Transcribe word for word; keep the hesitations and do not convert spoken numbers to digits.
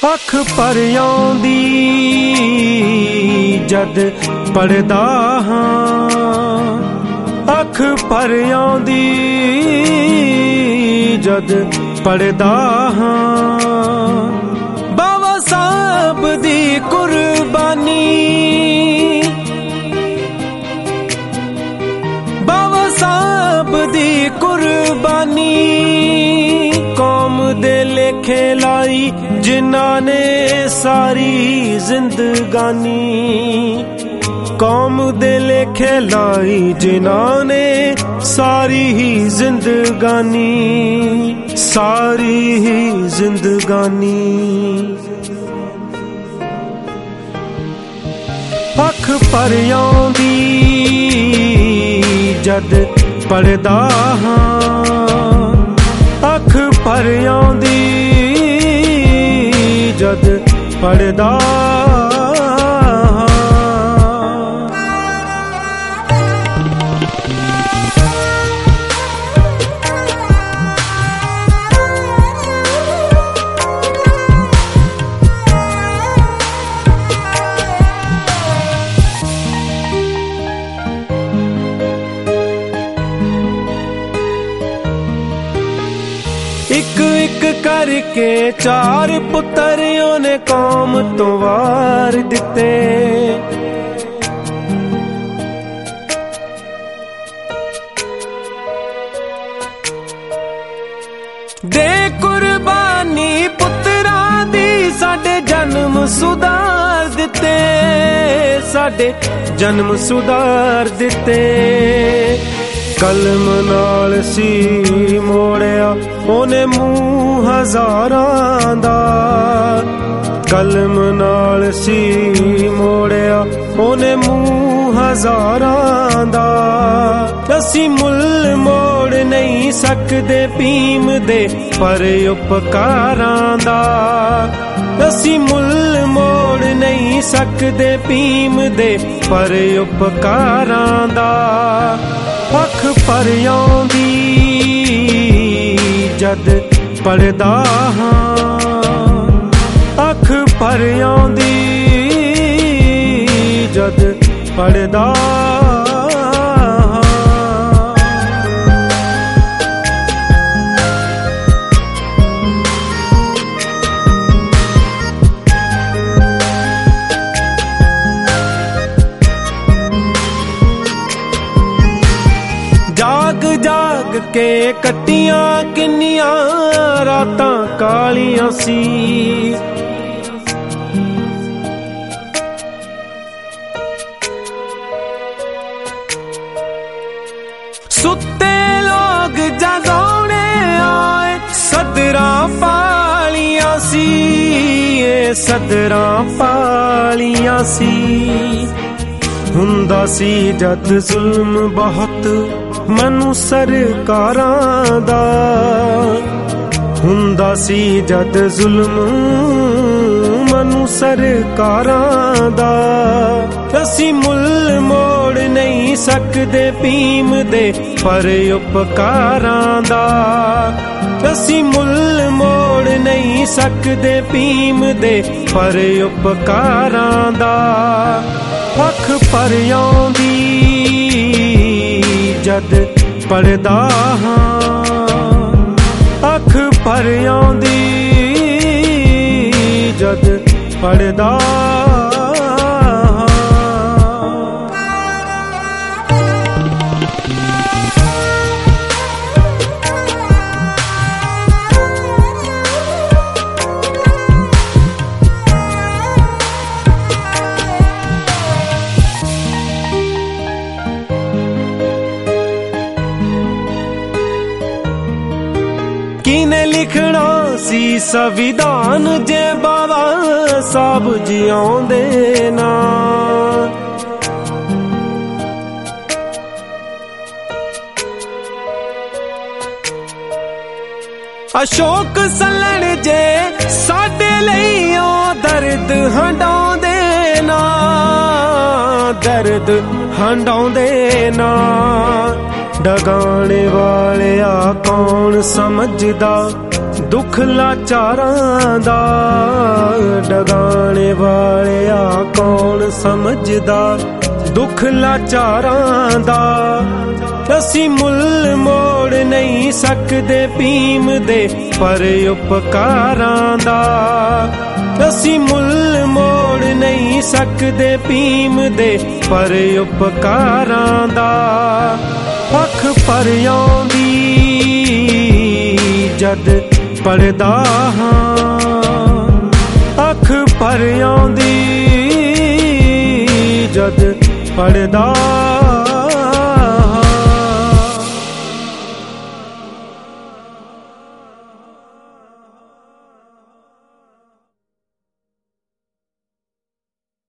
ਅੱਖ ਭਰ ਆਉਂਦੀ ਜਦ ਪੜਦਾ ਹਾਂ, ਅੱਖ ਭਰ ਆਉਂਦੀ ਜਦ ਪੜਦਾ ਹਾਂ। ਬਾਬਾ ਸਾਹਿਬ ਦੀ ਕੁਰਬਾਨੀ, ਬਾਬਾ ਸਾਹਿਬ ਦੀ ਕੁਰਬਾਨੀ, ਕੌਮ ਦੇ ਲੇਖੇ ਲਾਈ ਜਿਨ੍ਹਾਂ ਨੇ ਸਾਰੀ ਜ਼ਿੰਦਗਾਨੀ, ਕੌਮ ਦੇ ਲੇਖੇ ਲਾਈ ਜਿਨ੍ਹਾਂ ਨੇ ਸਾਰੀ ਹੀ ਜ਼ਿੰਦਗਾਨੀ, ਸਾਰੀ ਹੀ ਜ਼ਿੰਦਗਾਨੀ। ਅੱਖ ਭਰ ਆਉਂਦੀ ਜਦ ਪੜਦਾ ਹਾਂ, ਅੱਖ ਭਰ ਆਉਂਦੀ ਜਦ ਪੜਦਾ ਹਾਂ। ਇੱਕ ਇੱਕ ਕਰਕੇ ਚਾਰ ਪੁੱਤਰ ਉਹਨੇ ਕੌਮ ਤੋਂ ਵਾਰ ਦਿੱਤੇ, ਦੇ ਕੁਰਬਾਨੀ ਪੁੱਤਰਾਂ ਦੀ ਸਾਡੇ ਜਨਮ ਸੁਧਾਰ ਦਿੱਤੇ, ਸਾਡੇ ਜਨਮ ਸੁਧਾਰ ਦਿੱਤੇ। ਕਲਮ ਨਾਲ ਸੀ ਮੋੜਿਆ ਉਹਨੇ ਮੂੰਹ ਹਜ਼ਾਰਾਂ ਦਾ, ਕਲਮ ਨਾਲ ਸੀ ਮੋੜਿਆ ਉਹਨੇ ਮੂੰਹ ਹਜ਼ਾਰਾਂ ਦਾ। ਅਸੀਂ ਮੁੱਲ ਮੋੜ ਨਹੀਂ ਸਕਦੇ ਭੀਮ ਦੇ ਪਰ ਉਪਕਾਰਾਂ ਦਾ, ਅਸੀਂ ਮੁੱਲ ਮੋੜ ਨਹੀਂ ਸਕਦੇ ਭੀਮ ਦੇ ਪਰ ਉਪਕਾਰਾਂ ਦਾ। ਅੱਖ ਭਰ ਆਉਂਦੀ ਜਦ ਪੜਦਾ ਹਾਂ, ਅੱਖ ਭਰ ਆਉਂਦੀ ਜਦ ਪੜਦਾ ਹਾਂ। ਜਾਗ ਜਾਗ ਕੇ ਕੱਟੀਆਂ ਕਿੰਨੀਆਂ ਰਾਤਾਂ ਕਾਲੀਆਂ ਸੀ, ਸੁੱਤੇ ਲੋਗ ਜਗਾਉਣੇ ਆਏ ਸਦਰਾਂ ਪਾਲੀਆਂ ਸੀ, ਇਹ ਸਦਰਾਂ ਪਾਲੀਆਂ ਸੀ। ਹੁੰਦਾ ਸੀ ਜਦ ਜ਼ੁਲਮ ਬਹੁਤ ਮਨੂੰ ਸਰਕਾਰਾਂ ਦਾ, ਹੁੰਦਾ ਸੀ ਜਦ ਜ਼ੁਲਮ ਮਨੂੰ ਸਰਕਾਰਾਂ ਦਾ। ਅਸੀਂ ਮੁੱਲ ਮੋੜ ਨਹੀਂ ਸਕਦੇ ਭੀਮ ਦੇ ਪਰ ਉਪਕਾਰਾਂ ਦਾ, ਅਸੀਂ ਮੁੱਲ ਮੋੜ ਨਹੀਂ ਸਕਦੇ ਭੀਮ ਦੇ ਪਰ ਉਪਕਾਰਾਂ ਦਾ। ਅੱਖ ਭਰ ਆਉਂਦੀ ਜਦ ਪੜਦਾ ਹਾਂ, ਅੱਖ ਭਰ ਆਉਂਦੀ ਜਦ ਪੜਦਾ ਹਾਂ। ਕਿਨੇ ਲਿਖਣਾ ਸੀ ਸੰਵਿਧਾਨ ਜੇ ਬਾਬਾ ਸਾਹਿਬ ਜਿਉਂਦੇ ਨਾ, ਅਸ਼ੋਕ ਸੱਲਣ ਜੇ ਸਾਡੇ ਲਈ ਉਹ ਦਰਦ ਹੰਡਾਉਂਦੇ ਨਾ, ਦਰਦ ਹੰਡਾਉਂਦੇ ਨਾ। ਡਗਾਣੇ ਵਾਲਿਆ ਕੌਣ ਸਮਝਦਾ दुख लाचारां दा। डगाने वालिया कौन समझदा दुख लाचारां दा। असी मुल मोड़ नहीं सकदे भीम दे पर उपकारां दा। असी मुल मोड़ नहीं सकदे भीम दे पर उपकारां दा। अख पर आउंदी जद पढ़दा हां, अख पर आउंदी जद पढ़दा